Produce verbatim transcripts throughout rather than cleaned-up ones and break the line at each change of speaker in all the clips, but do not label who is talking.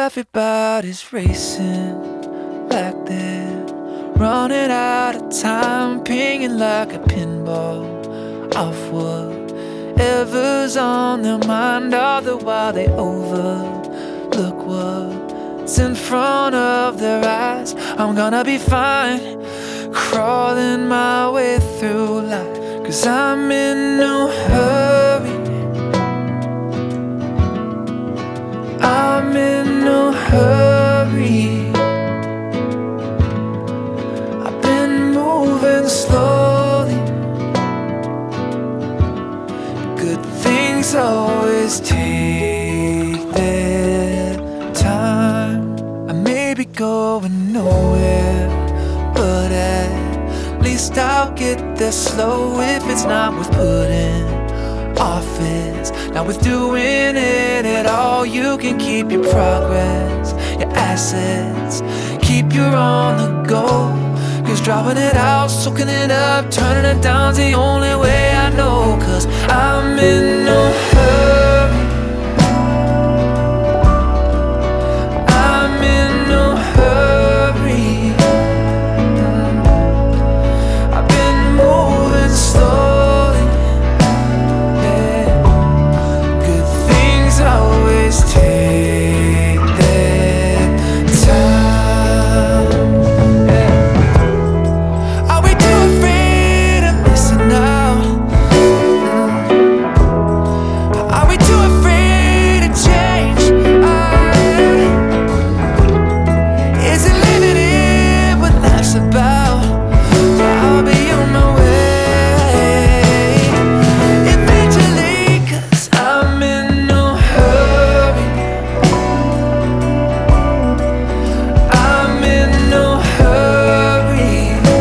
everybody's racing like they're running out of time, pinging like a pinball off whatever's on their mind. All the while they overlook what's in front of their eyes. I'm gonna be fine, crawling my way through life, 'cause I'm in no hurry. I'm in no hurry. I've been moving slowly. Good things always take their time. I may be going nowhere, but at least I'll get there slow. If it's not worth putting off, it's not worth doing it at all. You can keep your progress, your assets, keep you on the go, 'cause dropping it out, soaking it up, turning it down's the only way I know. 'Cause I'm in no hurry. I'm in no hurry. I've been moving slowly. Yeah. Good things always take their time. Yeah. Are we too afraid of missing out? Mm. Are we too afraid to change? Uh, is it living in what life's about? So I'll be on my way eventually, 'cause I'm in no hurry. I'm in no hurry.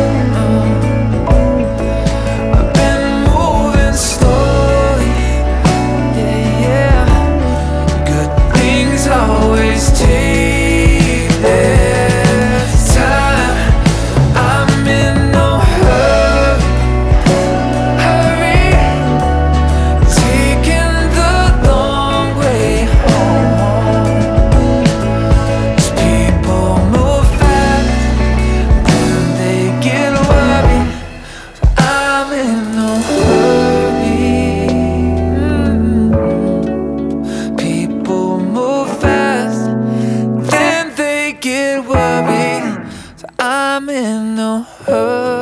Uh, I've been moving slowly. Yeah, yeah. Good things always take their time. I'm in no hurry. Hurry. Taking the long way home. 'Cause people move fast, then they get worried. So I'm in no hurry. Mm. People move fast, then they get worried. So I'm in no hurry.